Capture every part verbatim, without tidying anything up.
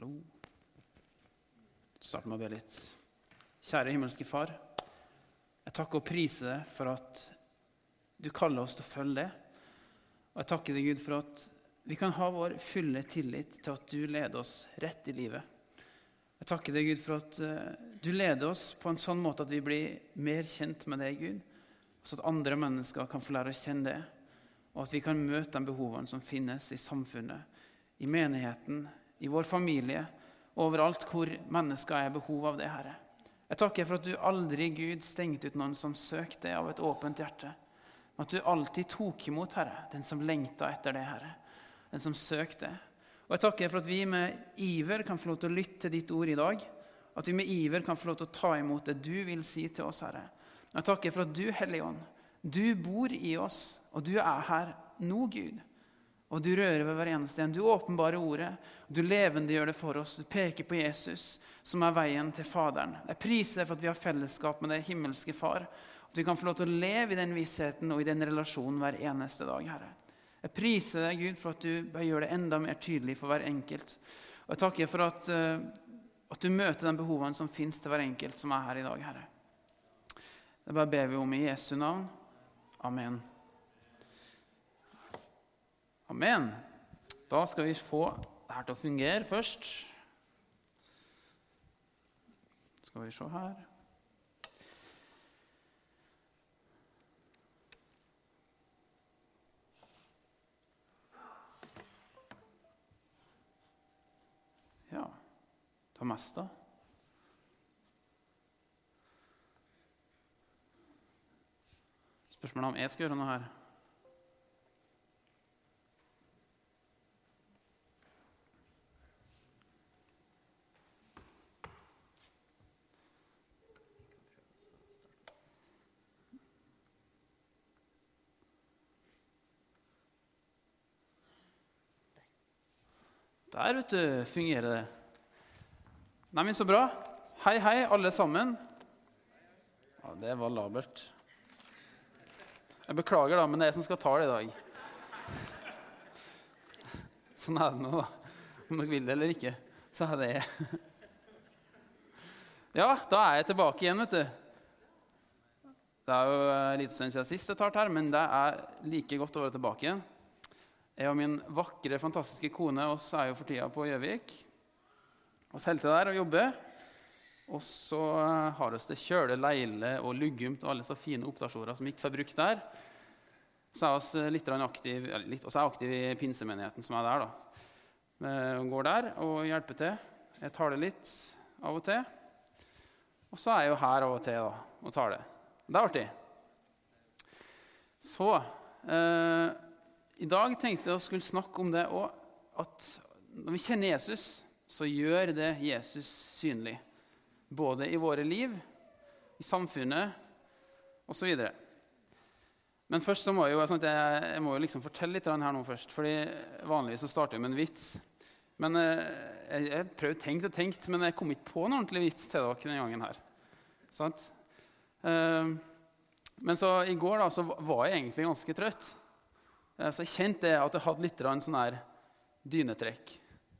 Hallo. Start med å be litt. Kjære himmelske far, jeg takker og priser deg for at du kaller oss til å følge det. Og jeg takker deg, Gud, for at vi kan ha vår fulle tillit til at du leder oss rett i livet. Jeg takker deg, Gud, for at du leder oss på en sånn måte at vi blir mer kjent med deg, Gud, så at andre mennesker kan få lære å kjenne det, og at vi kan møte de behovene som finnes i samfunnet, i menigheten, i vår familie, overalt hvor mennesker er behov av det, Herre. Jeg takker for at du aldri, Gud, stengte ut noen som søkte av et åpent hjerte, men at du alltid tok imot, Herre, den som lengta etter det, Herre, den som søkte. Og jeg takker for at vi med iver kan få lov til å lytte til ditt ord i dag, at vi med iver kan få lov til å ta imot det du vil si til oss, Herre. Jeg takker for at du, Hellige Ånd, du bor i oss, og du er her nå, Gud. Og du rører ved hver eneste en. Du åpenbarer ordet, du levende gjør det for oss. Du peker på Jesus, som er veien til Faderen. Jeg priser deg for at vi har fellesskap med det himmelske Far, at vi kan få lov til å leve i den vissheten og i den relasjonen hver eneste dag, Herre. Jeg priser deg, Gud, for at du bare gjør det enda mer tydelig for hver enkelt. Og jeg takker for at, uh, at du møter den behovene som finnes til hver enkelt som er her i dag, Herre. Det bare ber vi om i Jesu navn. Amen. Amen. Da skal vi få det her til å fungere først. Skal vi se her. Ja, ta mest da. Spørsmålet om jeg skal gjøre noe her. Der, vet du, fungerer det. Nei, men så bra. Hei, hei, alle sammen. Ja, det var labert. Jeg beklager da, men det er jeg som skal ta det i dag. Sånn er det nå, om dere vil det eller ikke. Så er det. Ja, da er jeg tilbake igjen, vet du. Det er jo litt stund siden sist jeg tar det her, men det er like godt å være tilbake igjen. Jeg og min vakre, fantastiske kone, oss er jo for tida på Gjøvik. Oss helte der og jobber. Og så har oss det kjøle, leile og luggumt og alle så fine opptasjoner som ikke får brukt der. Så er oss litt aktiv, eller litt, også er aktiv i pinsemenigheten som er der da. Vi går der og hjelper til. Jeg tar det litt av og til. Og så er jeg jo her av og til da, og tar det. Det er artig. Så... Eh, I dag tenkte jeg å skulle snakke om det, og at når vi kjenner Jesus, så gjør det Jesus synlig. Både i våre liv, i samfunnet, og så videre. Men først så må jeg jo, jeg, jeg må jo liksom fortelle litt her nå først, fordi vanligvis så starter jeg med en vits. Men jeg, jeg prøvde tenkt og tenkt, men jeg kom ikke på en ordentlig vits til dere denne gangen her. Sant? Men så i går da, så var jeg egentlig ganske trøtt. Så jeg kjente at jeg hadde litt sånn her dynetrekk.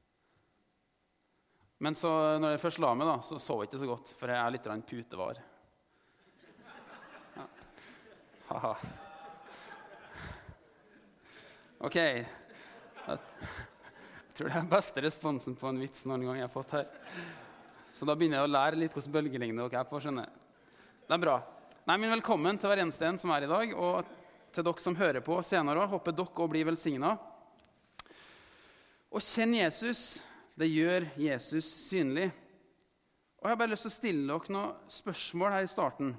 Men så når jeg først la meg da, så sov jeg ikke så godt, for jeg er litt putevar. Ja. Haha. Ok. Jeg tror det er den beste responsen på en vits noen gang jeg har fått her. Så da begynner jeg å lære litt hvordan bølgelengde dere er på, skjønner jeg. Det er bra. Nei, men velkommen til hver eneste en som er i dag, og til dere som hører på senere, håper dere å bli velsignet. Å kjenne Jesus, det gjør Jesus synlig. Og jeg har bare lyst til å stille dere noen spørsmål her i starten,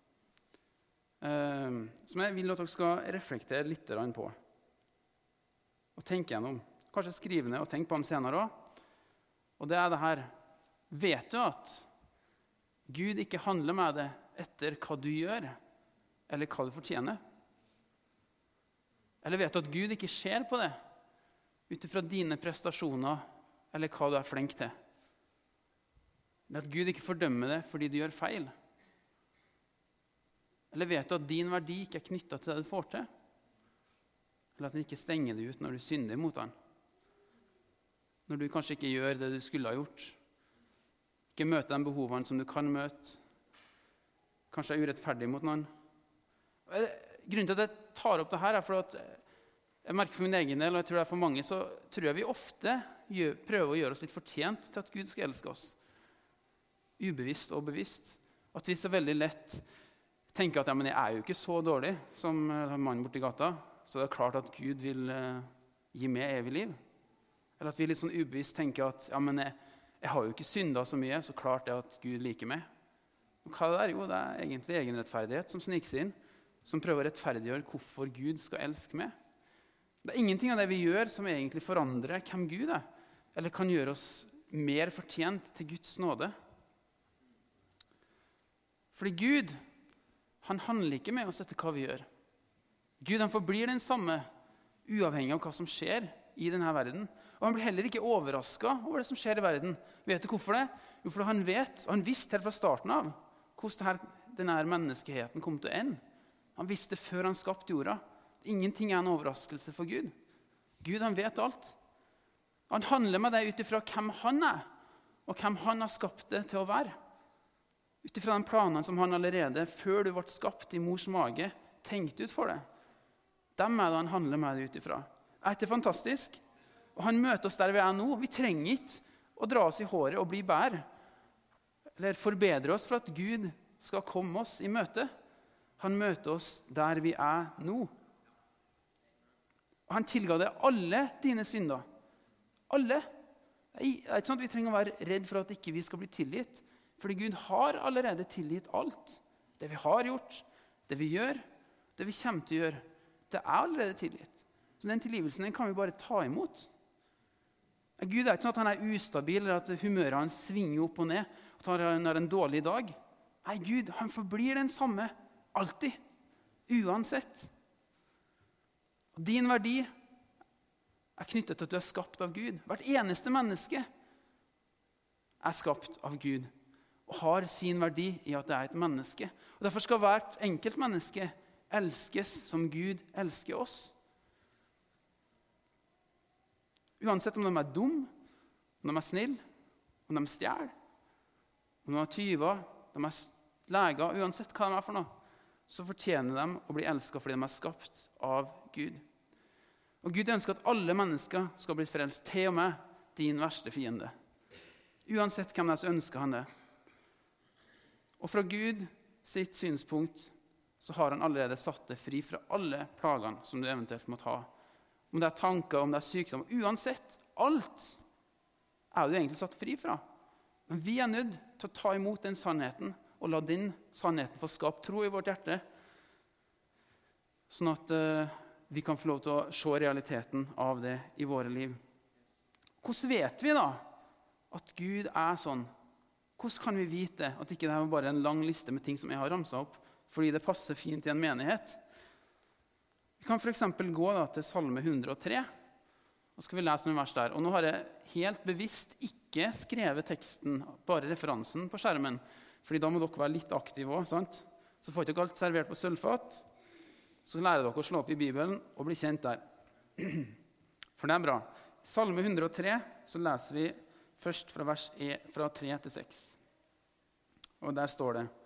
eh, som jeg vil at dere skal reflektere litt på. Og tenke gjennom. Kanskje skrive ned og tenke på dem senere også. Og det er det her. Vet du at Gud ikke handler med deg etter hva du gjør, eller hva du fortjener? Eller vet du at Gud ikke ser på det utifra dine prestasjoner eller hva du er flink til? Eller at Gud ikke fordømmer det fordi du gjør feil? Eller vet du at din verdi ikke er knyttet til det du får til? Eller at den ikke stenger deg ut når du synder mot han? når du kanskje ikke gjør det du skulle ha gjort. Ikke møte de behovene som du kan møte. Kanskje er urettferdig mot noen. Grunnen til at jeg tar opp det her er for at jeg merker for min egen del, og jeg tror det er for mange, så tror jeg vi ofte gjør, prøver å gjøre oss litt fortjent til at Gud skal elske oss. Ubevisst og bevisst. At vi så veldig lett tenker at ja, men jeg er jo ikke så dårlig som mannen borti gata, så det er klart at Gud vil uh, gi meg evig liv. Eller at vi litt sånn ubevisst tenker at ja, men jeg, jeg har jo ikke syndet så mye, så klart det at Gud liker meg. Og hva det er? Jo, det er egentlig egenrettferdighet som sniker seg inn, som prøver å rettferdiggjøre hvorfor Gud skal elske meg. Det er ingenting av det vi gjør som egentlig forandrer hvem Gud er, eller kan gjøre oss mer fortjent til Guds nåde. Fordi Gud, han handler ikke med oss etter hva vi gjør. Gud, han forblir den samme, uavhengig av hva som skjer i denne verden. Og han blir heller ikke overrasket over det som skjer i verden. Vet du hvorfor det? Jo, fordi han vet, og han visste helt fra starten av, hvordan denne menneskeheten kom til å ende. Han visste før han skapte jorda. Ingenting er en overraskelse for Gud. Gud, han vet alt. Han handler med deg utifra hvem han er, og hvem han har skapt det til å være. Utifra de planene som han allerede, før du ble skapt i mors mage, tenkte ut for deg. Dem er det han handler med deg utifra. Er det fantastisk? Og han møter oss der vi er nå. Vi trenger ikke å dra oss i håret og bli bær, eller forbedre oss for at Gud skal komme oss i møte. Han møter oss der vi er nå. Og han tilga deg alle dine synder. Alle. Det er ikke sånn at vi trenger å være redd for at ikke vi skal bli tilgitt. Fordi Gud har allerede tilgitt alt. Det vi har gjort, det vi gjør, det vi kommer til å gjøre, det er allerede tilgitt. Så den tilgivelsen den kan vi bare ta imot. Gud er ikke sånn at han er ustabil, eller at humøret hans svinger opp og ned, at han har en dårlig dag. Nei, Gud, han forblir den samme, alltid, uansett. Og din verdi er knyttet til at du er skapt av Gud. Hvert eneste menneske er skapt av Gud, og har sin verdi i at det er et menneske. Og derfor skal hvert enkelt menneske elskes som Gud elsker oss. Uansett om de er dum, om de er snill, om de stjel, om de er tyver, de er leger, uansett hva de er for noe, så fortjener de å bli elsket fordi de er skapt av Gud. Og Gud ønsker at alle mennesker skal bli frelst, til og med din verste fiende. Uansett hvem det er, så ønsker han det. Og fra Gud sitt synspunkt så har han allerede satt det fri fra alle plagene som du eventuelt måtte ha. Om det er tanker, om det er sykdom, uansett, alt er du egentlig satt fri fra. Men vi er nødt til å ta imot den sannheten, og la den sannheten få skape tro i vårt hjerte, sånn at uh, vi kan få lov til å se realiteten av det i våre liv. Hvordan vet vi da at Gud er sånn? Hvordan kan vi vite at ikke det er bare en lang liste med ting som jeg har ramset opp, fordi det passer fint i en menighet? Vi kan for eksempel gå da, til Salme hundre og tre, og skal vi lese noen vers der. Og nå har jeg helt bevisst ikke skrevet teksten, bare referansen på skjermen, fordi da må dere være litt aktive også, sant? Så får dere alt servert på sølvfat, så lærer dere å slå opp i Bibelen og bli kjent der. For det er bra. Salme hundre og tre, så leser vi først fra vers e, fra tre til seks. Og der står det: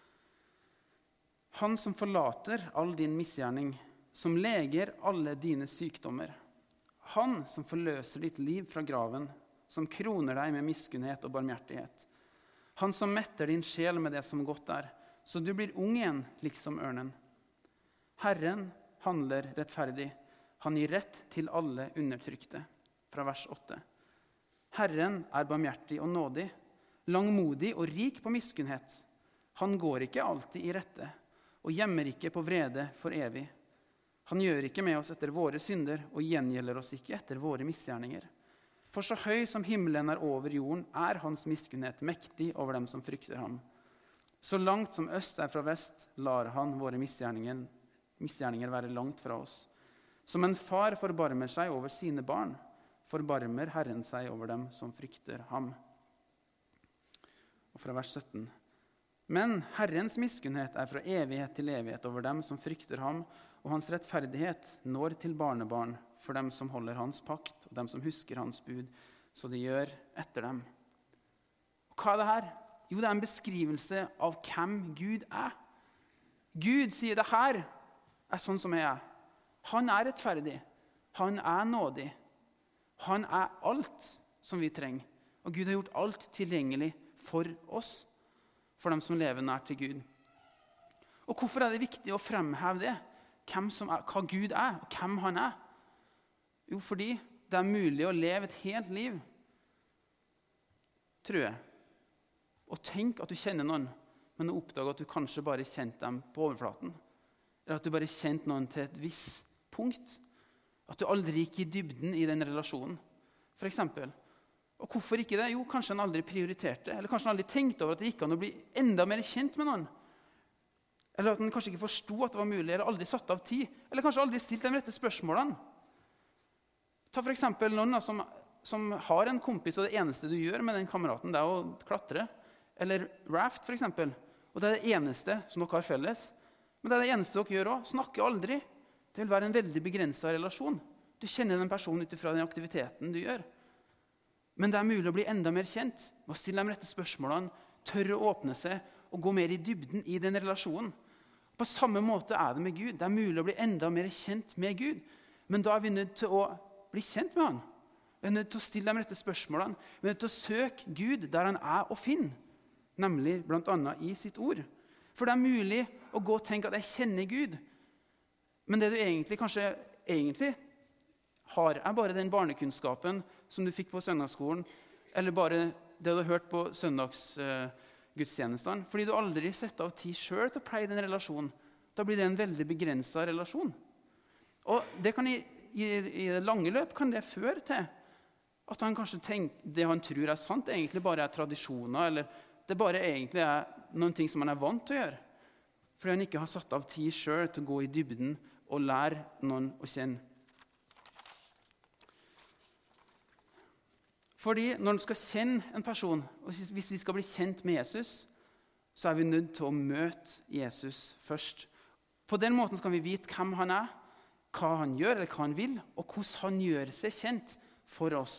Han som forlater all din misgjerning, som leger alle dine sykdommer. Han som forløser ditt liv fra graven, som kroner deg med miskunnhet og barmhjertighet. Han som metter din sjel med det som godt er, så du blir ung igjen, liksom ørnen. Herren handler rettferdig. Han gir rett til alle undertrykte. Fra vers åtte. Herren er barmhjertig og nådig, langmodig og rik på miskunnhet. Han går ikke alltid i rette, og gjemmer ikke på vrede for evig. Han gjør ikke med oss etter våre synder, og gjengjelder oss ikke etter våre misgjerninger. For så høy som himmelen er over jorden, er hans miskunnhet mektig over dem som frykter ham. Så langt som øst er fra vest, lar han våre misgjerninger, misgjerninger være langt fra oss. Som en far forbarmer seg over sine barn, forbarmer Herren seg over dem som frykter ham. Og fra vers sytten. Men Herrens miskunnhet er fra evighet til evighet over dem som frykter ham, og hans rettferdighet når til barnebarn for dem som holder hans pakt, og dem som husker hans bud, så de gjør etter dem. Og hva er det her? Jo, det er en beskrivelse av hvem Gud er. Gud sier det her er sånn som jeg er. Han er rettferdig. Han er nådig. Han er alt som vi trenger. Og Gud har gjort alt tilgjengelig for oss, for dem som lever nær til Gud. Og hvorfor er det viktig å fremheve det? Hvem som er, hva Gud er, og hvem han er? Jo, fordi det er mulig å leve et helt liv, tror jeg. Og tenk at du kjenner noen, men å oppdage at du kanskje bare kjente dem på overflaten. Eller at du bare kjente noen til et visst punkt. At du aldri gikk i dybden i den relasjonen, for eksempel. Og hvorfor ikke det? Jo, kanskje han aldri prioriterte, eller kanskje han aldri tenkte over at det gikk an å bli enda mer kjent med noen. Eller at han kanskje ikke forstod at det var mulig, eller aldri satt av tid, eller kanskje aldri stilt de rette spørsmålene. Ta for eksempel noen da, som, som har en kompis, og det eneste du gjør med den kameraten, det er å klatre, eller raft for eksempel. Og det er det eneste som dere har felles. Men det er det eneste dere gjør også. Snakker aldri. Det vil være en veldig begrenset relasjon. Du kjenner den personen utifra den aktiviteten du gjør. Men det er mulig å bli enda mer kjent, med å stille de rette spørsmålene, tørre å åpne seg, og gå mer i dybden i den relasjonen. På samme måte er det med Gud. Det er mulig å bli enda mer kjent med Gud. Men da er vi nødt til å bli kjent med han. Vi er nødt til å stille de rette spørsmålene. Vi er nødt til å søke Gud der han er å finne, nemlig blant annet i sitt ord. For det er mulig å gå og tenke at jeg kjenner Gud, men det du egentlig kanskje egentlig har, er bare den barnekunnskapen som du fikk på søndagsskolen, eller bare det du har hørt på søndagsgudstjenestene, fordi du aldri setter av tid selv til å pleie den relasjonen. Da blir det en veldig begrenset relasjon. Og det kan i, i, i det lange løp kan det føre til at han kanskje tenker det han tror er sant, egentlig bare er tradisjoner, eller det bare egentlig er noen ting som han er vant til å gjøre, fordi han ikke har satt av tid selv til å gå i dybden og lære noen å kjenne. Fordi når man skal kjenne en person, og hvis vi skal bli kjent med Jesus, så er vi nødt til å møte Jesus først. På den måten skal vi vite hvem han er, hva han gjør eller hva han vil, og hvordan han gjør seg kjent for oss.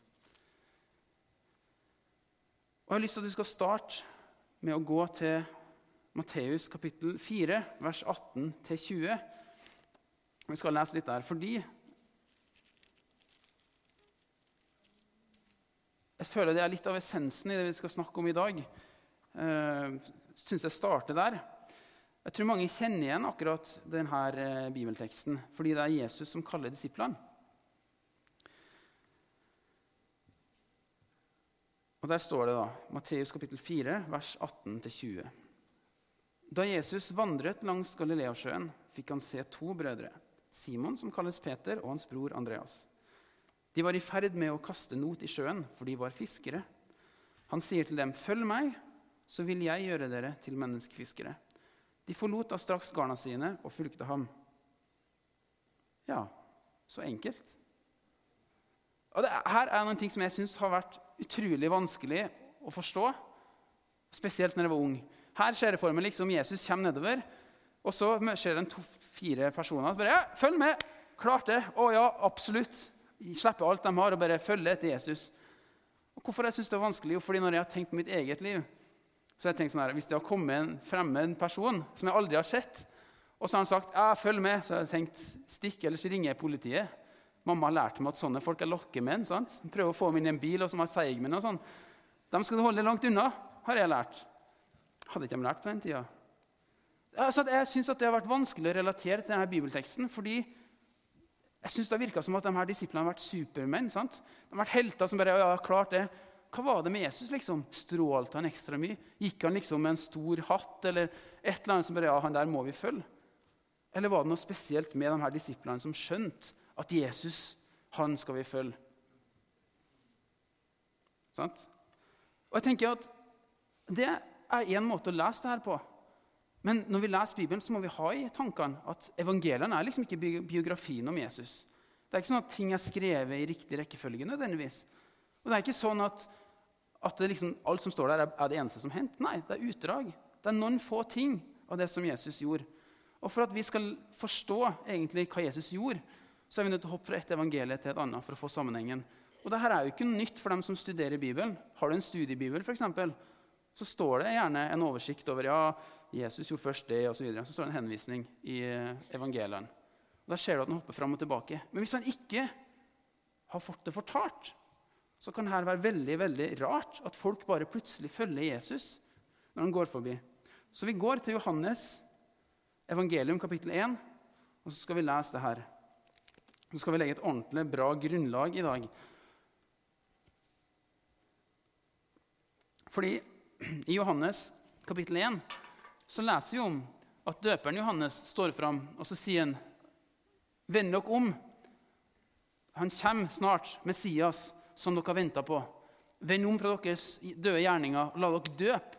Og jeg har lyst til at du skal starte med å gå til Matteus kapittel fire, vers atten til tjue. Vi skal lese litt der, fordi jeg føler det er litt av essensen i det vi skal snakke om i dag. Jeg synes jeg starter der. Jeg tror mange kjenner igjen akkurat denne bibelteksten, fordi det er Jesus som kaller disiplene. Og der står det da, Matteus kapittel fire, vers atten til tjue. Da Jesus vandret langs Galileasjøen, fikk han se to brødre, Simon, som kalles Peter, og hans bror Andreas. De var i ferd med å kaste not i sjøen, for de var fiskere. Han sier til dem, følg meg, så vil jeg gjøre dere til menneskefiskere. De forlot da straks garna sine og fulgte ham. Ja, så enkelt. Og det her er noen ting som jeg synes har vært utrolig vanskelig å forstå, spesielt når jeg var ung. Her ser jeg for meg liksom Jesus kommer nedover, og så ser det en to, fire personer, og så bare, ja, følg med, klart det, å ja, absolutt. Slippe alt de har og bare følge etter Jesus. Og hvorfor jeg synes det er vanskelig? Jo, fordi når jeg har tenkt på mitt eget liv, så har jeg tenkt sånn her, hvis det har kommet en fremmed person som jeg aldri har sett, og så har han sagt, ja, følg med, så har jeg tenkt, stikk, ellers ringer jeg politiet. Mamma har lært meg at sånne folk er lokkemenn, sant? Prøver å få meg inn i en bil, og som har seigmenn og sånn. De skal du holde langt unna, har jeg lært. Hadde ikke de lært på den tiden? Altså, jeg synes at det har vært vanskelig å relatere til denne bibelteksten, fordi jeg synes det har virket som at de her disiplene har vært supermenn, sant? De har vært helter som bare, ja, klart det. Hva var det med Jesus, liksom? Strålte han ekstra mye? Gikk han liksom med en stor hatt, eller et eller annet som bare, ja, han der må vi følge? Eller var det noe spesielt med de her disiplene som skjønte at Jesus, han skal vi følge? Sant? Og jeg tenker at det er en måte å lese det her på. Men når vi leser Bibelen, så må vi ha i tankene at evangeliene er liksom ikke biografien om Jesus. Det er ikke sånn at ting er skrevet i riktig rekkefølge nødvendigvis. Og det er ikke sånn at, at det liksom, alt som står der er det eneste som hent. Nei, det er utdrag. Det er noen få ting av det som Jesus gjorde. Og for at vi skal forstå egentlig hva Jesus gjorde, så er vi nødt til å hoppe fra et evangelie til et annet for å få sammenhengen. Og dette er jo ikke nytt for dem som studerer Bibelen. Har du en studiebibel for eksempel, så står det gjerne en oversikt over, ja, Jesus gjorde først det, og så videre. Så står det en henvisning i evangeliet. Og da ser du at den hopper frem og tilbake. Men hvis han ikke har fått det fortalt, så kan det her være veldig, veldig rart at folk bare plutselig følger Jesus når han går forbi. Så vi går til Johannes evangelium kapittel én, og så skal vi lese det her. Så skal vi legge et ordentlig bra grunnlag i dag. Fordi i Johannes kapittel én så leser vi om at døperen Johannes står fram, og så sier han, «Vend dere om, han kommer snart, Messias, som dere har ventet på. Vend om fra deres døde gjerninger, og la dere døpe,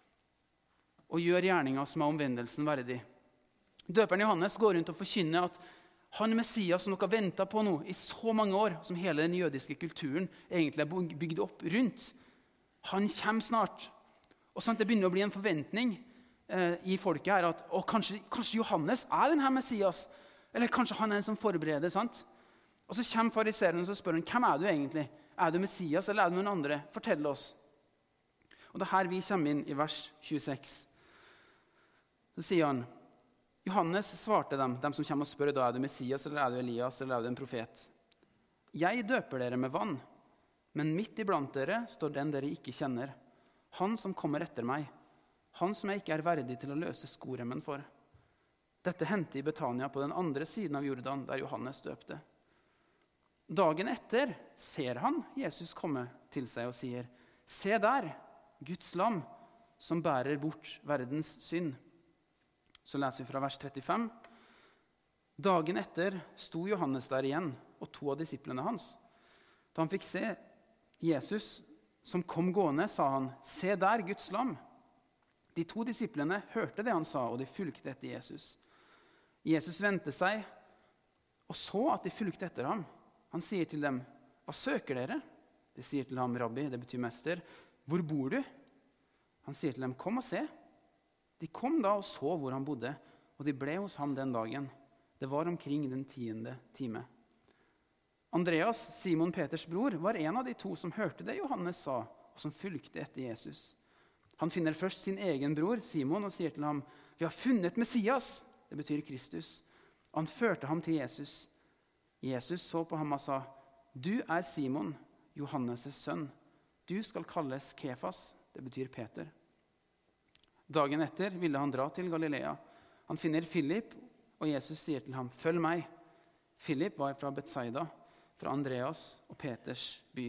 og gjør gjerninger som er omvendelsen verdig.» Døperen Johannes går rundt og forkynner at han Messias som dere har ventet på nå i så mange år, som hele den jødiske kulturen egentlig er bygd opp rundt, han kommer snart. Og sånn at det begynner å bli en forventning eh, i folket her, at å, kanskje, kanskje Johannes er denne Messias, eller kanskje han er en som forbereder, sant? Og så kommer fariseren og spør han, hvem er du egentlig? Er du Messias, eller er du noen andre? Fortell oss. Og det er her vi kommer inn i vers tjueseks. Så sier han, Johannes svarte dem, dem som kommer og spør, da er du Messias, eller er du Elias, eller er du en profet? Jeg døper dere med vann, men midt iblant dere står den dere ikke kjenner, han som kommer etter meg, han som jeg ikke er verdig til å løse skoremmen for. Dette hendte i Betania på den andre siden av Jordan, der Johannes døpte. Dagen etter ser han Jesus komme til seg og sier, se der, Guds lam, som bærer bort verdens synd. Så leser vi fra vers trettifem. Dagen etter sto Johannes der igjen, og to av disiplene hans. Da han fikk se Jesus som kom gående, sa han, se der, Guds lam. De to disiplene hørte det han sa, og de fulgte etter Jesus. Jesus vendte seg og så at de fulgte etter ham. Han sier til dem, hva søker dere? De sier til ham, rabbi, det betyr mester. Hvor bor du? Han sier til dem, kom og se. De kom da og så hvor han bodde, og de ble hos ham den dagen. Det var omkring den tiende time. Andreas, Simon Peters bror, var en av de to som hørte det Johannes sa, og som fulgte etter Jesus. Han finner først sin egen bror, Simon, og sier til ham, vi har funnet Messias, det betyr Kristus. Han førte ham til Jesus. Jesus så på ham og sa, du er Simon, Johannes' sønn. Du skal kalles Kefas, det betyr Peter. Dagen etter ville han dra til Galilea. Han finner Philip, og Jesus sier til ham, følg meg. Philip var fra Betsaida, fra Andreas og Peters by.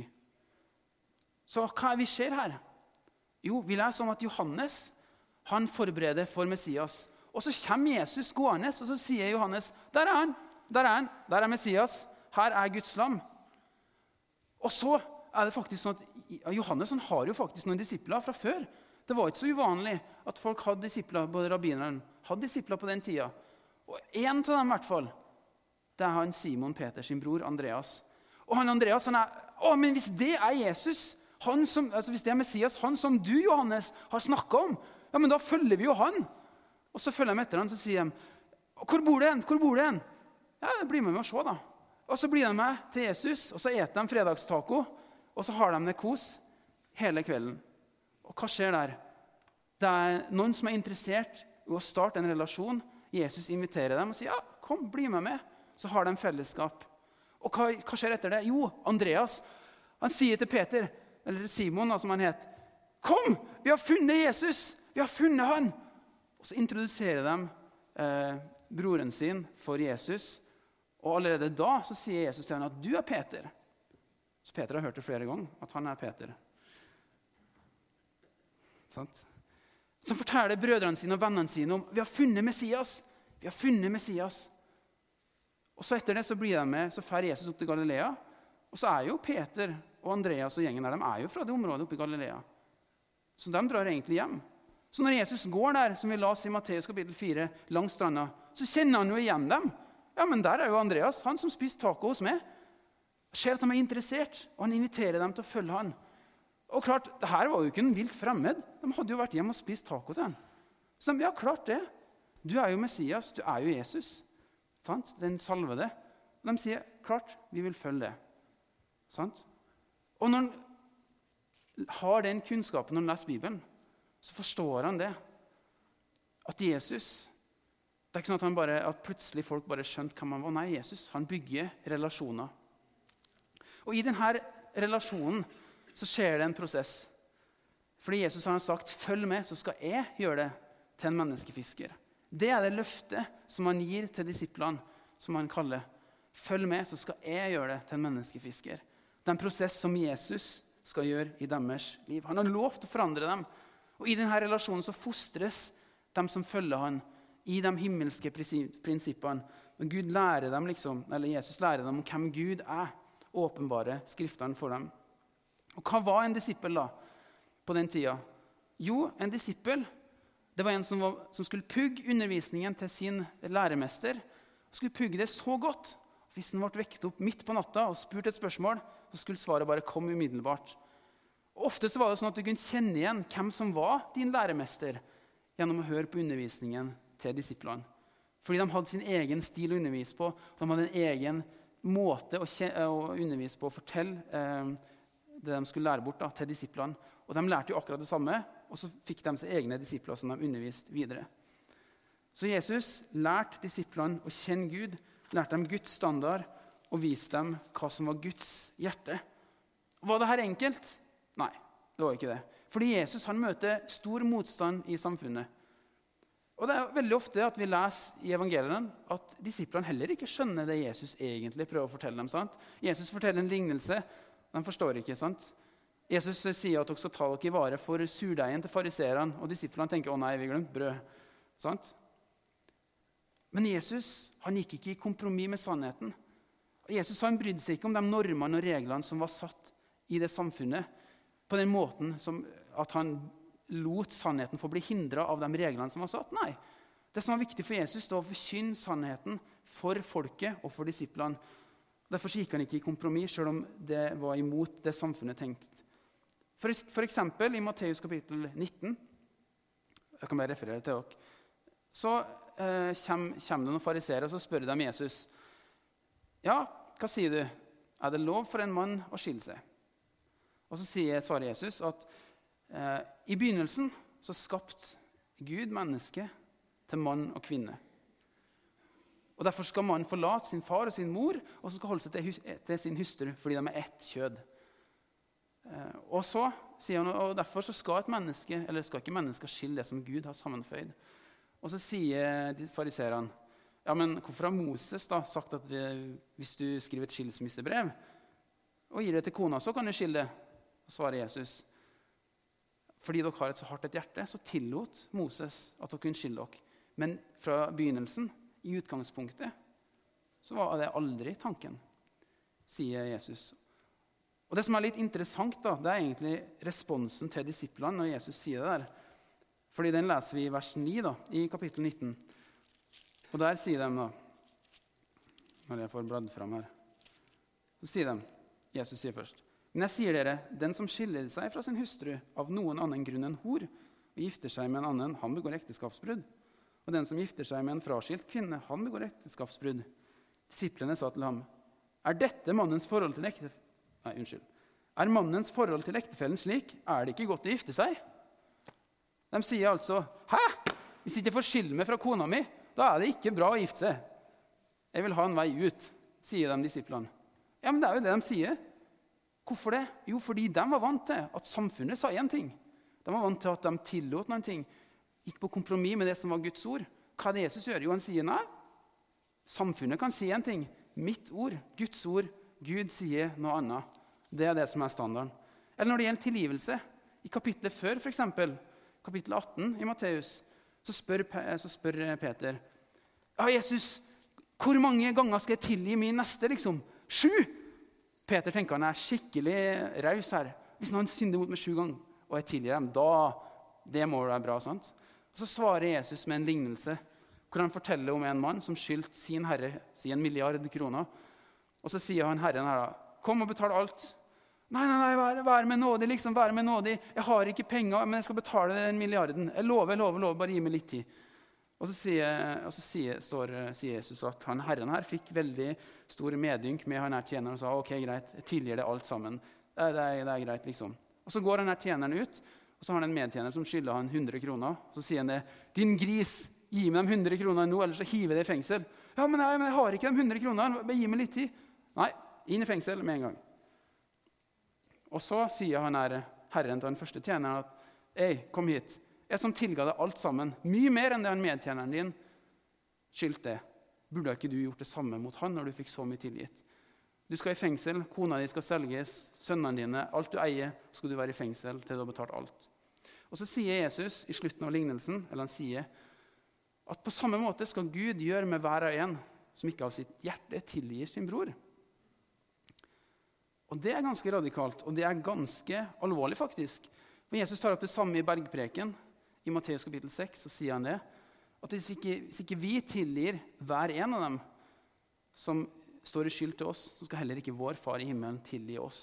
Så hva er vi ser her? Jo, vi leser om at Johannes, han forbereder for Messias. Og så kommer Jesus gående, og så sier Johannes, der er han, der er han, der er Messias, her er Guds lam. Og så er det faktisk sånn at Johannes han har jo faktisk noen disipler fra før. Det var ikke så uvanlig at folk hadde disipler, både rabbinerne hadde disipler på den tida. Og en av dem i hvert fall, det er han Simon Peter, sin bror Andreas. Og han Andreas, han er, å, men hvis det er Jesus, han som, altså hvis det er Messias, han som du, Johannes, har snakket om, ja, men da følger vi jo han. Og så følger de etter han, så sier de, hvor bor du hen? Hvor bor du hen? Ja, bli med meg og se da. Og så blir de med til Jesus, og så eter de fredagstaco, og så har de det kos hele kvelden. Og hva skjer der? Det er noen som er interessert i å starte en relasjon. Jesus inviterer dem og sier, ja, kom, bli med meg. Så har de fellesskap. Og hva, hva skjer etter det? Jo, Andreas, han sier til Peter, eller Simon da, som han het, kom, vi har funnet Jesus, vi har funnet han. Og så introduserer de eh, broren sin for Jesus, og allerede da så sier Jesus til han at du er Peter. Så Peter har hørt det flere ganger, at han er Peter. Sant? Så forteller brødrene sine og vennene sine om, vi har funnet Messias, vi har funnet Messias. Og så etter det så blir de med, så fer Jesus opp til Galilea, og så er jo Peter og Andreas og gjengen der, de er jo fra det området oppe i Galilea. Så de drar egentlig hjem. Så når Jesus går der, som vi las i Matteus kapittel fire, langs stranda, så kjenner han jo igjen dem. Ja, men der er jo Andreas, han som spiste taco hos meg. Ser at de er interessert, og han inviterer dem til å følge han. Og klart, det her var jo ikke en vilt fremmed. De hadde jo vært hjemme og spist taco til han. Så de, ja, klart det. Du er jo Messias, du er jo Jesus. Sant? Den salvede. Og de sier, klart, vi vil følge det. Sant? Og når han har den kunnskapen når han leser Bibelen, så forstår han det. At Jesus, det er ikke sånn at, han bare, at plutselig folk bare skjønte hvem han var. Nei, Jesus, han bygger relasjoner. Og i denne relasjonen så skjer det en prosess. Fordi Jesus har sagt, følg med, så skal jeg gjøre det til en menneskefisker. Det er det løftet som han gir til disiplene, som han kaller, følg med, så skal jeg gjøre det til en menneskefisker. Det er en prosess som Jesus skal gjøre i deres liv. Han har lovt å forandre dem. Og i denne relasjonen så fostres de som følger han i de himmelske prinsippene. Men Gud lærer dem liksom, eller Jesus lærer dem om hvem Gud er, åpenbare skriftene for dem. Og hva var en disippel da, på den tida? Jo, en disippel, det var en som, var, som skulle pugge undervisningen til sin læremester, og skulle pugge det så godt. Hvis han ble vekket opp midt på natta og spurt et spørsmål, så skulle svaret bare komme umiddelbart. Og ofte så var det sånn at du kunne kjenne igjen hvem som var din læremester gjennom å høre på undervisningen til disiplene. Fordi de hadde sin egen stil å undervise på, de hadde en egen måte å, å undervise på, å fortelle eh, det de skulle lære bort da, til disiplene. Og de lærte jo akkurat det samme, og så fikk de seg egne disipler som de underviste videre. Så Jesus lærte disiplene å kjenne Gud, lærte dem Guds standard, og viste dem hva som var Guds hjerte. Var det her enkelt? Nei, det var ikke det. Fordi Jesus han møter stor motstand i samfunnet. Og det er veldig ofte at vi leser i evangeliene at disiplene heller ikke skjønner det Jesus egentlig prøver å fortelle dem. Sant? Jesus forteller en lignelse, de forstår ikke, sant? Jesus sier at dere skal ta dere i vare for surdeigen til fariserene, og disiplene tenker, å nei, vi glemte brød. Sant? Men Jesus han gikk ikke i kompromiss med sannheten. Jesus han brydde seg ikke om de normene og reglene som var satt i det samfunnet, på den måten som at han lot sannheten få bli hindret av de reglene som var satt. Nei, det som var viktig for Jesus var å forkynne sannheten for folket og for disiplene. Derfor gikk han ikke i kompromiss, selv om det var imot det samfunnet tenkte. For, for eksempel i Matteus kapittel nitten, jeg kan bare referere til dere, så eh, kommer, kommer det noen fariseere, og så spør de Jesus, ja, hva sier du? Er det lov for en mann å skille seg? Og så sier, svarer Jesus at eh, i begynnelsen så skapte Gud mennesket til mann og kvinne. Og derfor skal mannen forlate sin far og sin mor, og så skal holde seg til, til sin hustru, fordi de er ett kjød. Eh, og så sier han, og derfor så skal et menneske, eller skal ikke mennesker skille det som Gud har sammenføyd. Og så sier de fariserene, ja, men hvorfor har Moses da sagt at vi, hvis du skriver et skilsmissebrev og gir det til kona, så kan du skille det? Og svarer Jesus, fordi dere har et så hardt et hjerte, så tillot Moses at dere kunne skille dere. Men fra begynnelsen, i utgangspunktet, så var det aldri tanken, sier Jesus. Og det som er litt interessant da, det er egentlig responsen til disiplene når Jesus sier det der. Fordi den leser vi i vers ni da, i kapittel nitten. Og der sier de da, når jeg får bladd frem her, så sier de, Jesus sier først, men jeg sier dere, den som skiller seg fra sin hustru av noen annen grunn enn hor, og gifter seg med en annen, han begår ekteskapsbrudd. Og den som gifter seg med en fraskilt kvinne, han begår ekteskapsbrudd. Disiplene sa til ham, er dette mannens forhold til ektefellen? Nei, unnskyld. Er mannens forhold til ektefellen slik? Er det ikke godt å gifte seg? De sier altså, hæ? Hvis jeg ikke får skille meg fra kona mi, da er det ikke bra å gifte seg. Jeg vil ha en vei ut, sier de disiplene. Ja, men det er jo det de sier. Hvorfor det? Jo, fordi de var vant til at samfunnet sa en ting. De var vant til at de tillot noen ting. Gikk på kompromiss med det som var Guds ord. Hva er det Jesus gjør? Jo, han sier nei. Samfunnet kan si en ting. Mitt ord, Guds ord, Gud sier noe annet. Det er det som er standarden. Eller når det gjelder tilgivelse. I kapitlet før, for eksempel, kapittel atten i Matteus, så spør, så spør Peter, ja, Jesus, hvor mange ganger skal jeg tilgi min neste, liksom? Sju! Peter tenker han er skikkelig raus her. Hvis noen synder mot meg sju ganger, og jeg tilgir dem, da, det må være bra, sant? Og så svarer Jesus med en lignelse, hvor han forteller om en mann som skyldte sin herre, si en milliard kroner. Og så sier han herren her, kom og betal alt. Nei, nei, nei, vær, vær med nådig, liksom, vær med nådig. Jeg har ikke penger, men jeg skal betale den milliarden. Jeg lover, lover, lover, bare gi meg litt tid. Og så sier, og så sier, står, sier Jesus at han herren her fikk veldig stor medynk med han her tjeneren og sa, ok, greit, jeg tilgir det alt sammen. Det er, det er, det er greit, liksom. Og så går den her tjeneren ut, og så har han en medtjener som skylder han hundre kroner. Så sier han det, din gris, gi meg de hundre kronene nå, ellers så hiver jeg det i fengsel. Ja, men, nei, men jeg har ikke de hundre kronene, bare gi meg litt tid. Nei, inn i fengsel med en gang. Og så sier han her, herren til den første tjeneren at, «Ei, kom hit, jeg som tilga deg alt sammen, mye mer enn det han medtjeneren din skyldt det. Burde ikke du gjort det samme mot han når du fikk så mye tilgitt? Du skal i fengsel, kona di skal selges, sønnene dine, alt du eier, skal du være i fengsel til du har betalt alt.» Og så sier Jesus i slutten av lignelsen, eller han sier, at på samme måte skal Gud gjøre med hver og en som ikke av sitt hjerte tilgir sin bror. Og det er ganske radikalt, og det er ganske alvorlig faktisk. Men Jesus tar opp det samme i bergpreken. I Matteus kapittel seks så sier han det, at hvis ikke, hvis ikke vi tilgir hver en av dem som står i skyld til oss, så skal heller ikke vår far i himmelen tilgi oss.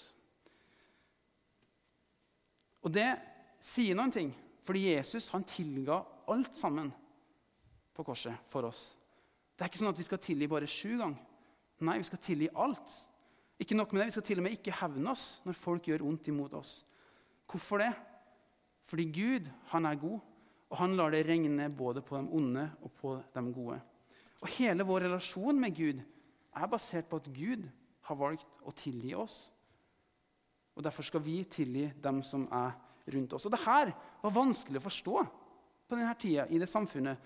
Og det sier noen ting, fordi Jesus han tilga alt sammen på korset for oss. Det er ikke sånn at vi skal tilgi bare sju ganger. Nei, vi skal tilgi alt. Ikke nok med det, vi skal til og med ikke hevne oss når folk gjør ondt imot oss. Hvorfor det? Fordi Gud, han er god, og han lar det regne både på de onde og på de gode. Og hele vår relasjon med Gud er basert på at Gud har valgt å tilgi oss. Og derfor skal vi tilgi dem som er rundt oss. Og det her var vanskelig å forstå på denne tida i det samfunnet.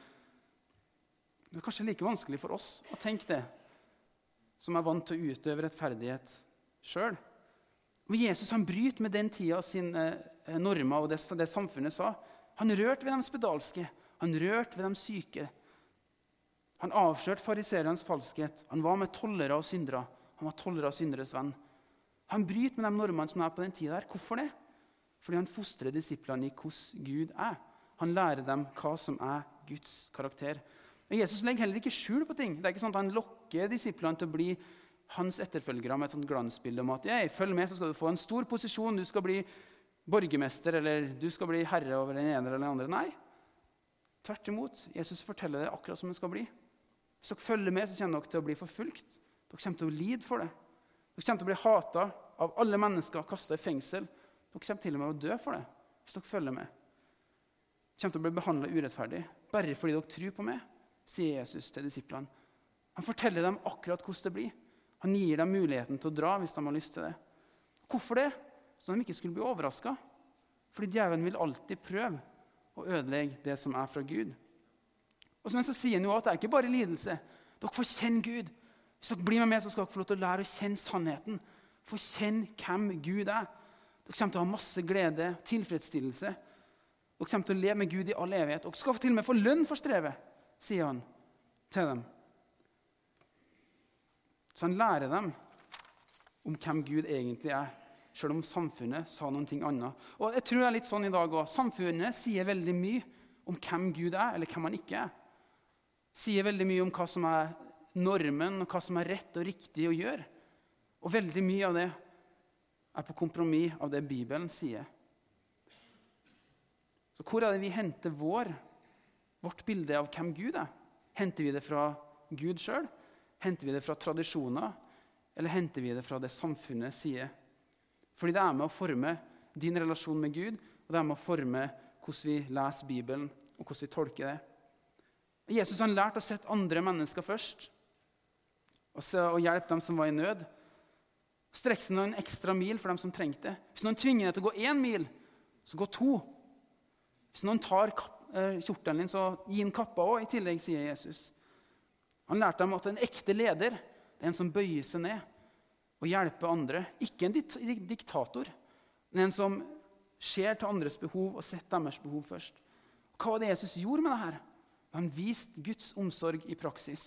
Det er kanskje like vanskelig for oss å tenke det, som er vant til å utøve rettferdighet selv. Og Jesus han bryter med den tida sine normer og det, det samfunnet sa. Han rørte ved de spedalske, han rørte ved de syke. Han avslørte fariseernes falskhet. Han var med tollere og syndere. Han var tollere og synderes venn. Han bryter med de normene som er på den tida der. Hvorfor det? Fordi han fostrer disiplene i hvordan Gud er. Han lærer dem hva som er Guds karakter. Men Jesus legger heller ikke skjul på ting. Det er ikke sånn at han lokker disiplene til å bli hans etterfølgere med et sånt glansbilde om at «Ei, følg med, så skal du få en stor posisjon, du skal bli borgermester, eller du skal bli herre over den ene eller den andre». Nei, tvert imot. Jesus forteller det akkurat som det skal bli. Hvis dere følger med, så kommer dere til å bli forfulgt. Dere kommer til å lide for det. Dere kommer til å bli hatet av alle mennesker, kastet i fengsel. Dere kommer til og med å dø for det, hvis dere følger med. Dere kommer til å bli behandlet urettferdig, bare fordi dere tror på meg, sier Jesus til disiplene. Han forteller dem akkurat hvordan det blir. Han gir dem muligheten til å dra hvis de har lyst til det. Hvorfor det? Så de ikke skulle bli overrasket. Fordi djevelen vil alltid prøve å ødelegge det som er fra Gud. Og så, så sier han jo at det er ikke bare lidelse. Dere får kjenne Gud. Hvis dere blir med meg, så skal dere få lov til å lære å kjenne sannheten. Få kjenne hvem Gud er. Dere kommer til å ha masse glede, tilfredsstillelse. Dere kommer til å leve med Gud i all evighet. Dere skal til og med få lønn for strevet, sier han til dem. Så han lærer dem om hvem Gud egentlig er, selv om samfunnet sa noen ting annet. Og jeg tror det er litt sånn i dag også. Samfunnet sier veldig mye om hvem Gud er, eller hvem han ikke er. Sier veldig mye om hva som er normen, og hva som er rett og riktig å gjøre. Og veldig mye av det er på kompromiss av det Bibelen sier. Så hvor er det vi henter vår, vårt bilde av hvem Gud er? Henter vi det fra Gud selv? Henter vi det fra tradisjoner? Eller henter vi det fra det samfunnet sier? Fordi det er med å forme din relasjon med Gud, og det er med å forme hvordan vi leser Bibelen, og hvordan vi tolker det. Jesus han lærte å sette andre mennesker først, og, så, og hjelpe dem som var i nød. Strekke seg noen ekstra mil for dem som trengte det. Hvis noen tvinger deg til å gå én mil, så gå to. Hvis noen tar kjortelen din, så gi en kappa også i tillegg, sier Jesus. Han lærte dem at en ekte leder, det er en som bøyer seg ned og hjelper andre. Ikke en diktator, men en som ser til andres behov og setter deres behov først. Og hva var det Jesus gjorde med det her? Han viste Guds omsorg i praksis.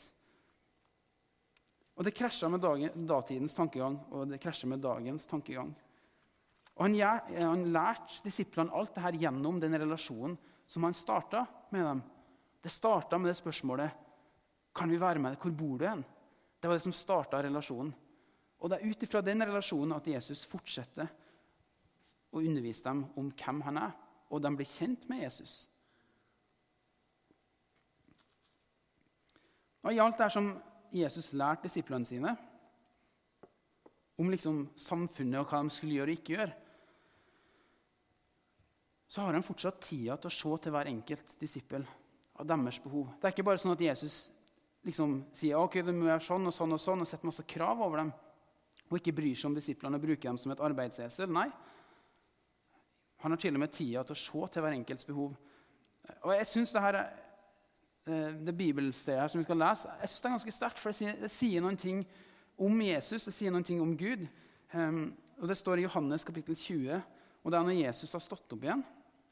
Og det krasjer med dagen, datidens tankegang, og det krasjer med dagens tankegang. Og han, han lærte disiplene alt det her gjennom den relasjonen som han startet med dem. Det startet med det spørsmålet, kan vi være med deg? Hvor bor du hen? Det var det som startet relasjonen. Og det er ut ifra den relasjonen at Jesus fortsetter å undervise dem om hvem han er, og de blir kjent med Jesus. Og i alt det som Jesus lærte disiplene sine, om liksom samfunnet og hva de skulle gjøre og ikke gjøre, så har han fortsatt tida til å se til hver enkelt disippel av deres behov. Det er ikke bare sånn at Jesus liksom sier ok, du må gjøre sånn og sånn og sånn og setter masse krav over dem, og ikke bryr seg om disiplene og bruker dem som et arbeidsesel. Nei, han har til og med tida til å se til hver enkelts behov. Og jeg synes det her det bibelstedet her som vi skal lese, jeg synes det er ganske sterkt, for det sier, det sier noen ting om Jesus, det sier noen ting om Gud. Um, og det står i Johannes kapittel tjue, og det er når Jesus har stått opp igjen.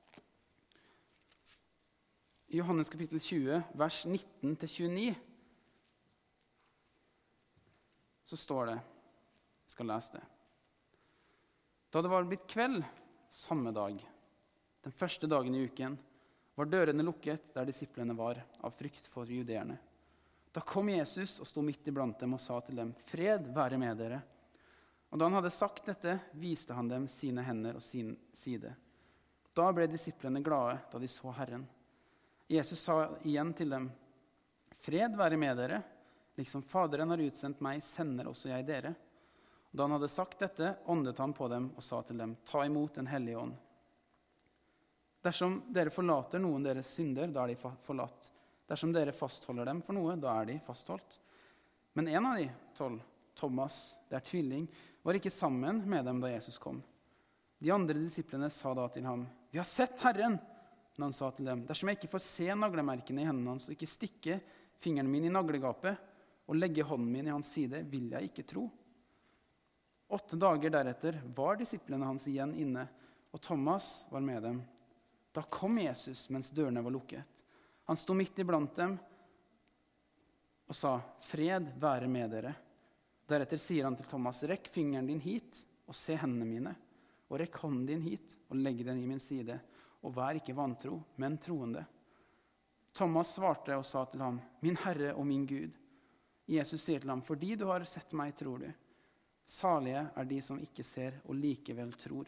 I Johannes kapittel tjue, vers nitten til tjueni, så står det, jeg skal lese det. Da det var blitt kveld, samme dag, den første dagen i uken, var dørene lukket der disiplene var, av frykt for judeerne. Da kom Jesus og sto midt iblant dem og sa til dem, fred være med dere. Og da han hadde sagt dette, viste han dem sine hender og sin side. Da ble disiplene glade da de så Herren. Jesus sa igjen til dem, fred være med dere, liksom Faderen har utsendt meg, sender også jeg dere. Og da han hadde sagt dette, åndet han på dem og sa til dem, ta imot den hellige ånd. Dersom dere forlater noen deres synder, da er de forlatt. Dersom dere fastholder dem for noe, da er de fastholdt. Men en av de tolv, Thomas, det er tvilling, var ikke sammen med dem da Jesus kom. De andre disiplene sa da til ham, vi har sett Herren. Men han sa til dem, dersom jeg ikke får se naglemerkene i hendene hans, og ikke stikke fingeren min i naglegapet, og legge hånden min i hans side, vil jeg ikke tro. Åtte dager deretter var disiplene hans igjen inne, og Thomas var med dem. Da kom Jesus mens dørene var lukket. Han sto midt iblant dem og sa, fred være med dere. Deretter sier han til Thomas, rekk fingeren din hit og se hendene mine, og rekk hånden din hit og legg den i min side, og vær ikke vantro, men troende. Thomas svarte og sa til ham, min Herre og min Gud. Jesus sier til ham, fordi du har sett meg, tror du. Salige er de som ikke ser og likevel tror.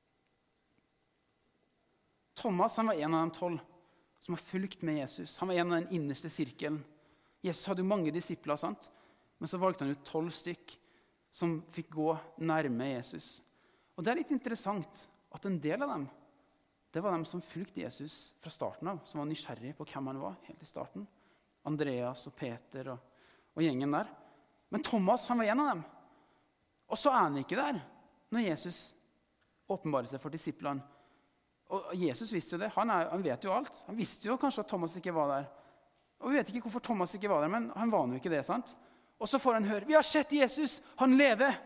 Thomas han var en av de tolv som har fulgt med Jesus. Han var en av den innerste sirkelen. Jesus hadde jo mange disipler, sant? Men så valgte han ut tolv stykk som fikk gå nærme Jesus. Og det er litt interessant at en del av dem, det var dem som fulgte Jesus fra starten av, som var nysgjerrig på hvem han var helt i starten. Andreas og Peter og, og gjengen der. Men Thomas, han var en av dem. Og så er han ikke der når Jesus åpenbarer seg for disiplene. Og Jesus visste jo det. Han, er, han vet jo alt. Han visste jo kanskje at Thomas ikke var der. Og vi vet ikke hvorfor Thomas ikke var der, men han var jo ikke det, sant? Og så får han høre, vi har sett Jesus, han lever.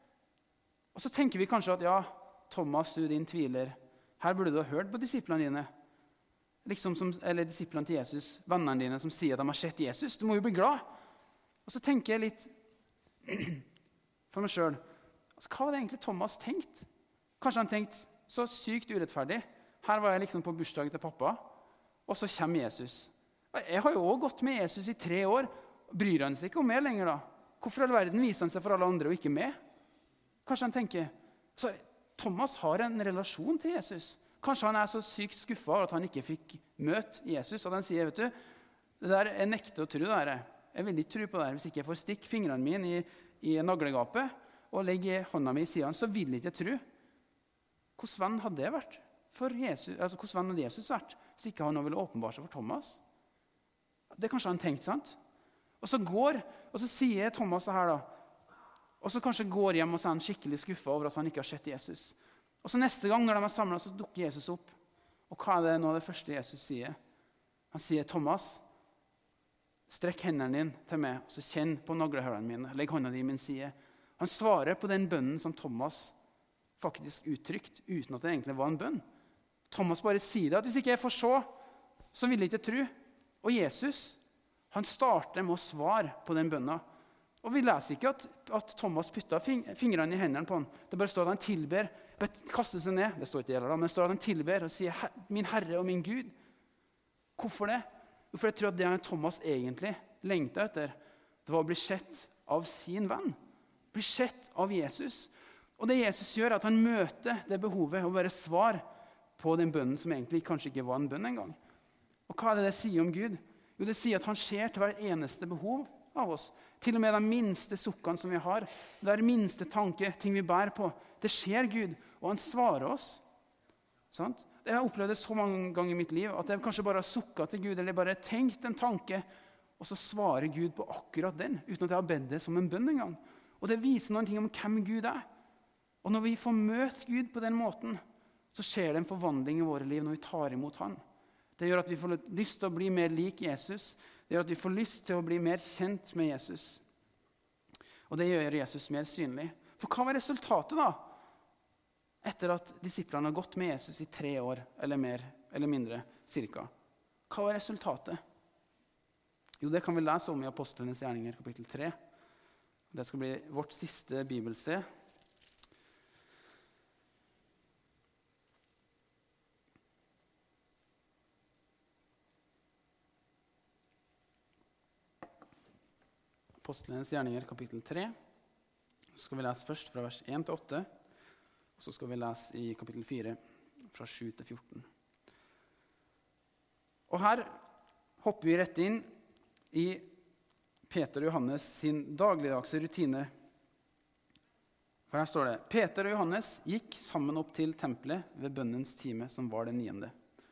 Og så tenker vi kanskje at, ja, Thomas, du din tviler. Her burde du ha hørt på disiplene dine. Liksom som, eller disiplene til Jesus, vennene dine som sier at de har sett Jesus. Du må jo bli glad. Og så tenker jeg litt for meg selv, altså, hva var det egentlig Thomas tenkt? Kanskje han tenkt, så sykt urettferdig. Her var jeg liksom på bursdag til pappa, og så kommer Jesus. Jeg har jo også gått med Jesus i tre år. Bryr han seg ikke om meg lenger da? Hvorfor i all verden viser han seg for alle andre og ikke meg? Kanskje han tenker, så Thomas har en relasjon til Jesus. Kanskje han er så sykt skuffet at han ikke fikk møte Jesus, og han sier, vet du, det der, jeg nekter å tro det her. Jeg vil ikke tro på det her. Hvis ikke jeg får stikke fingrene mine i, i naglegapet og legge hånda mi i siden, så vil jeg ikke tro. Hvordan venn hadde det vært for Jesus? Altså, hvordan venn hadde Jesus vært hvis ikke han nå ville åpenbare seg for Thomas? Det er kanskje han tenkt, sant? Og så går, og så sier Thomas det her da, og så kanskje går hjem og så er han skikkelig skuffet over at han ikke har sett Jesus. Og så neste gang når de er samlet, så dukker Jesus opp. Og hva er det nå det første Jesus sier? Han sier, Thomas, strekk hendene dine til meg, og så kjenn på naglehølene mine, legg hånda di i min side. Han svarer på den bønnen som Thomas faktisk uttrykt, uten at det egentlig var en bønn. Thomas bare sier det, at hvis ikke jeg får se, så vil jeg ikke tro. Og Jesus, han starter med å svare på den bønnen. Og vi leser ikke at, at Thomas puttet fing, fingrene i hendene på han. Det bare står at han tilber, bare kaster seg ned, det står ikke det heller da, men det står at han tilber og sier, min Herre og min Gud. Hvorfor det? For jeg tror at det han Thomas egentlig lengtet etter, det var å bli sett av sin venn. Bli sett av Jesus. Og det Jesus gjør er at han møter det behovet og bare svar på den bønnen som egentlig kanskje ikke var en bønn engang. Og hva er det det sier om Gud? Jo, det sier at han ser til hver eneste behov av oss. Til og med de minste sukkene som vi har, de minste tanke, ting vi bærer på, det skjer Gud, og han svarer oss. Sant? Jeg har opplevd det så mange ganger i mitt liv, at jeg kanskje bare har sukket til Gud, eller bare tenkt en tanke, og så svarer Gud på akkurat den, uten at jeg har bedt det som en bønn en gang. Og det viser noen ting om hvem Gud er. Og når vi får møte Gud på den måten, så skjer det en forvandling i våre liv når vi tar imot han. Det gjør at vi får lyst til å bli mer lik Jesus. Det gjør at vi får lyst til å bli mer kjent med Jesus. Og det gjør Jesus mer synlig. For hva var resultatet da? Etter at disiplene har gått med Jesus i tre år, eller mer, eller mindre, cirka. Hva var resultatet? Jo, det kan vi lese om i Apostlenes gjerninger, kapittel tre. Det skal bli vårt siste bibelsted. Apostlenes gjerninger, kapittel tre. Så skal vi lese først fra vers én til åtte, og så skal vi lese i kapittel fire, fra sju til fjorten. Og her hopper vi rett inn i Peter og Johannes sin dagligdagse rutine. For her står det: Peter og Johannes gikk sammen opp til tempelet ved bønnens time, som var den niende.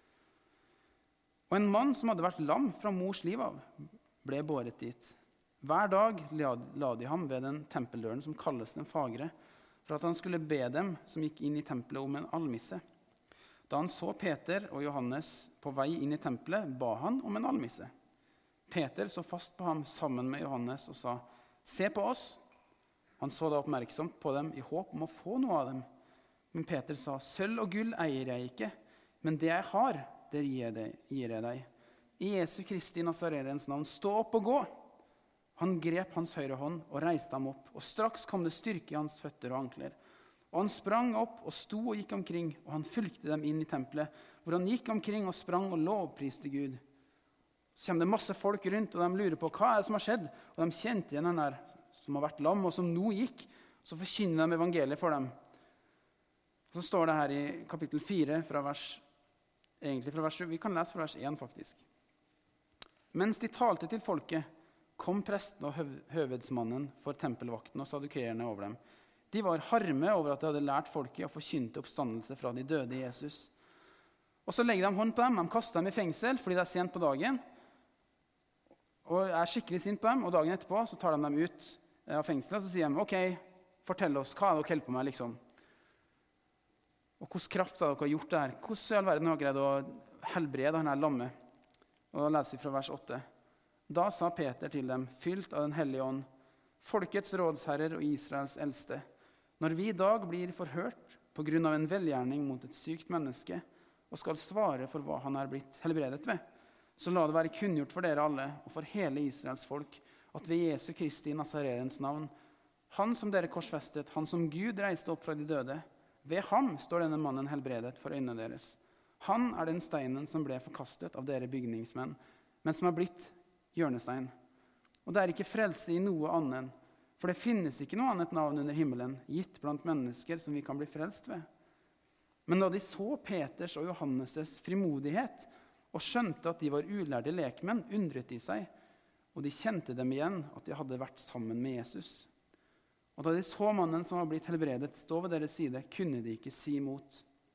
Og en mann som hadde vært lam fra mors liv av, ble båret dit. Hver dag la de ham ved den tempeldøren som kalles den fagre, for at han skulle be dem som gikk inn i tempelet om en almisse. Da han så Peter og Johannes på vei inn i tempelet, ba han om en almisse. Peter så fast på ham sammen med Johannes og sa: Se på oss. Han så da oppmerksomt på dem i håp om å få noe av dem. Men Peter sa: Sølv og gull eier jeg ikke, men det jeg har, det gir jeg deg. I Jesu Kristi Nazarens navn, stå opp og gå. Han grep hans høyre hånd og reiste ham opp, og straks kom det styrke i hans føtter og ankler. Og han sprang opp og sto og gikk omkring, og han fulgte dem inn i tempelet, hvor han gikk omkring og sprang og lovpriste Gud. Så kommer det masse folk rundt, og de lurer på hva er det som har skjedd. Og de kjente igjen den der som har vært lam, og som nå gikk. Så forkynner de evangeliet for dem. Og så står det her i kapittel fire, fra vers, egentlig fra vers sju. Vi kan lese fra vers én, faktisk. Mens de talte til folket, kom presten og høv høvedsmannen for tempelvakten og sadukerene over dem. De var harme over at de hadde lært folket å forkynte oppstandelse fra de døde i Jesus. Og så legger de hånd på dem, de kaster dem i fengsel fordi det er sent på dagen, og er skikkelig sint på dem, og dagen etterpå så tar de dem ut av fengselet, og så sier de: ok, fortell oss, hva er det dere holder på med, liksom? Og hvordan kraft har dere gjort det her? Hvordan i all verden har dere greid å helbrede denne lamme? Og da leser vi fra vers åtte. Da sa Peter til dem, fylt av den hellige ånd: Folkets rådsherrer og Israels eldste, når vi i dag blir forhørt på grunn av en velgjerning mot et sykt menneske, og skal svare for hva han er blitt helbredet ved, så la det være kunngjort for dere alle og for hele Israels folk, at ved Jesu Kristi Nazarens navn, han som dere korsfestet, han som Gud reiste opp fra de døde, ved ham står denne mannen helbredet for øynene deres. Han er den steinen som ble forkastet av dere bygningsmenn, men som er blitt hjørnestein. Og det er ikke frelse i noe annet, for det finnes ikke noe annet navn under himmelen, gitt blant mennesker som vi kan bli frelst ved. Men da de så Peters og Johannes' frimodighet, og skjønte at de var ulærde lekmenn, undret de seg, og de kjente dem igjen at de hadde vært sammen med Jesus. Og da de så mannen som var blitt helbredet stå ved deres side, kunne de ikke si imot.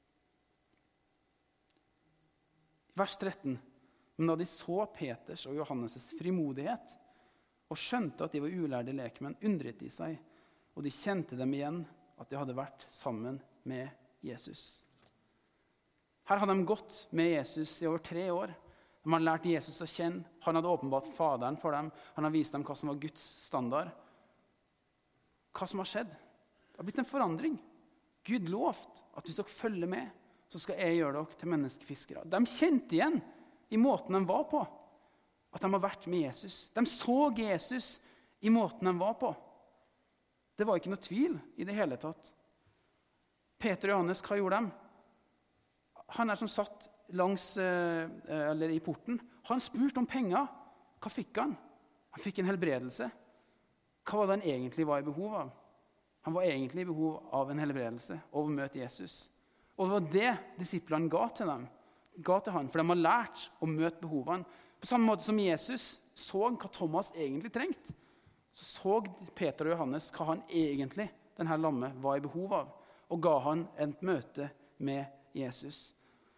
Vers tretten. Men da de så Peters og Johannes' frimodighet, og skjønte at de var ulærde lekmenn, undret de seg, og de kjente dem igjen at de hadde vært sammen med Jesus. Her hadde de gått med Jesus i over tre år. De hadde lært Jesus å kjenne. Han hadde åpenbart Faderen for dem. Han hadde vist dem hva som var Guds standard. Hva som har skjedd? Det har blitt en forandring. Gud lovt at hvis dere følger med, så skal jeg gjøre dere til menneskefiskere. De kjente igjen i måten de var på, at de har vært med Jesus. De så Jesus i måten de var på. Det var ikke noe tvil i det hele tatt. Peter og Johannes, hva gjorde de? Han er som satt langs, eller i porten. Han spurte om penger. Hva fikk han? Han fikk en helbredelse. Hva var det han egentlig var i behov av? Han var egentlig i behov av en helbredelse, og å møte Jesus. Og det var det disiplene ga til dem. Ga til han, for de har lært å møte behovene. På samme måte som Jesus så hva Thomas egentlig trengte, så så Peter og Johannes hva han egentlig, denne lammet, var i behov av, og ga han et møte med Jesus.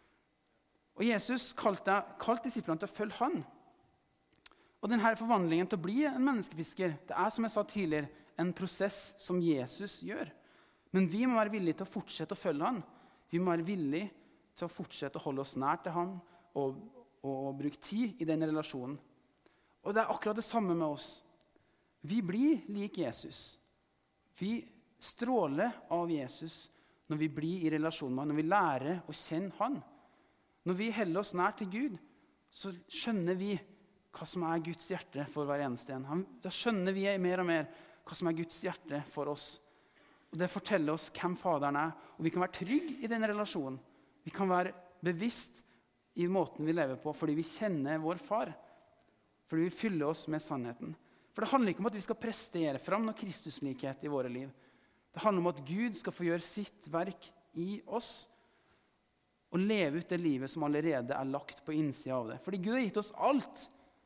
Og Jesus kalte, kalte disiplene til å følge han. Og denne forvandlingen til å bli en menneskefisker, det er, som jeg sa tidligere, en prosess som Jesus gjør. Men vi må være villige til å fortsette å følge han. Vi må være villige til å fortsette å holde oss nær til han, og, og, og bruke tid i den relasjonen. Og det er akkurat det samme med oss. Vi blir lik Jesus. Vi stråler av Jesus når vi blir i relasjon med han, når vi lærer å kjenne han. Når vi holder oss nær til Gud, så skjønner vi hva som er Guds hjerte for hver eneste en. Han, da skjønner vi mer og mer hva som er Guds hjerte for oss. Og det forteller oss hvem Faderen er, og vi kan være trygg i denne relasjonen. Vi kan være bevisst i måten vi lever på, fordi vi kjenner vår far. Fordi vi fyller oss med sannheten. For det handler ikke om at vi skal prestere fram noe Kristuslikhet i våre liv. Det handler om at Gud skal få gjøre sitt verk i oss, og leve ut det livet som allerede er lagt på innsida av det. Fordi Gud har gitt oss alt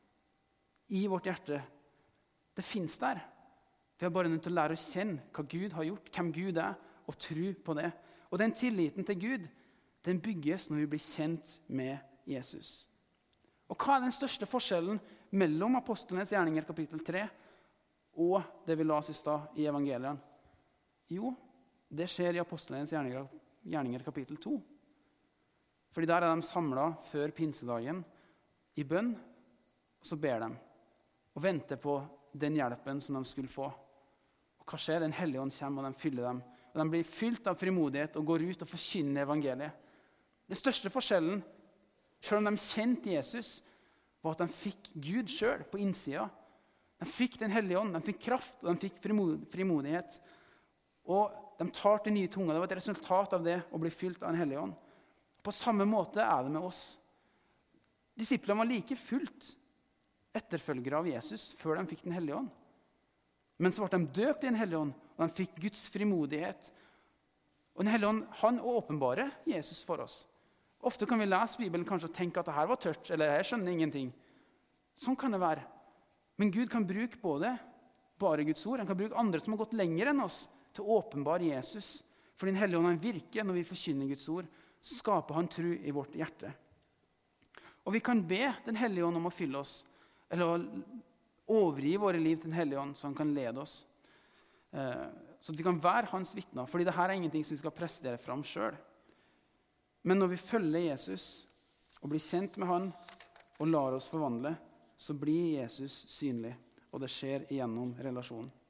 i vårt hjerte. Det finnes der. Vi er bare nødt til å lære å kjenne hva Gud har gjort, hvem Gud er, og tro på det. Og den tilliten til Gud, den bygges når vi blir kjent med Jesus. Og hva er den største forskjellen mellom apostlenes gjerninger kapittel tre og det vi las i stad i evangeliene? Jo, det skjer i apostlenes gjerninger, gjerninger kapittel to. Fordi der er de samlet før pinsedagen i bønn, og så ber de og venter på den hjelpen som de skulle få. Og hva skjer? Den hellige ånd kommer, og de fyller dem. Og de blir fylt av frimodighet og går ut og forkynner evangeliet. Den største forskjellen, selv om de kjente Jesus, var at de fikk Gud selv på innsida. De fikk den hellige ånd, de fikk kraft, og de fikk frimodighet. Og de tar til nye tunger. Det var et resultat av det å bli fylt av en hellige ånd. På samme måte er det med oss. Disiplene var like fullt etterfølgere av Jesus før de fikk den hellige ånd. Men så ble de døpt i den hellige ånd, og de fikk Guds frimodighet. Og den hellige ånd, han åpenbarer Jesus for oss. Ofte kan vi lese Bibelen kanskje og tenke at det her var tørt, eller jeg skjønner ingenting. Sånn kan det være. Men Gud kan bruke både bare Guds ord, han kan bruke andre som har gått lenger enn oss til å åpenbare Jesus. For den hellige ånd han virker når vi forkynner Guds ord, så skaper han tro i vårt hjerte. Og vi kan be den hellige ånd om å fylle oss, eller å overgi våre liv til den hellige ånd, så han kan lede oss. Så at vi kan være hans vitner, fordi dette er ingenting som vi skal prestere fram selv. Men når vi følger Jesus og blir kjent med han og lar oss forvandle, så blir Jesus synlig, og det skjer igjennom relasjonen.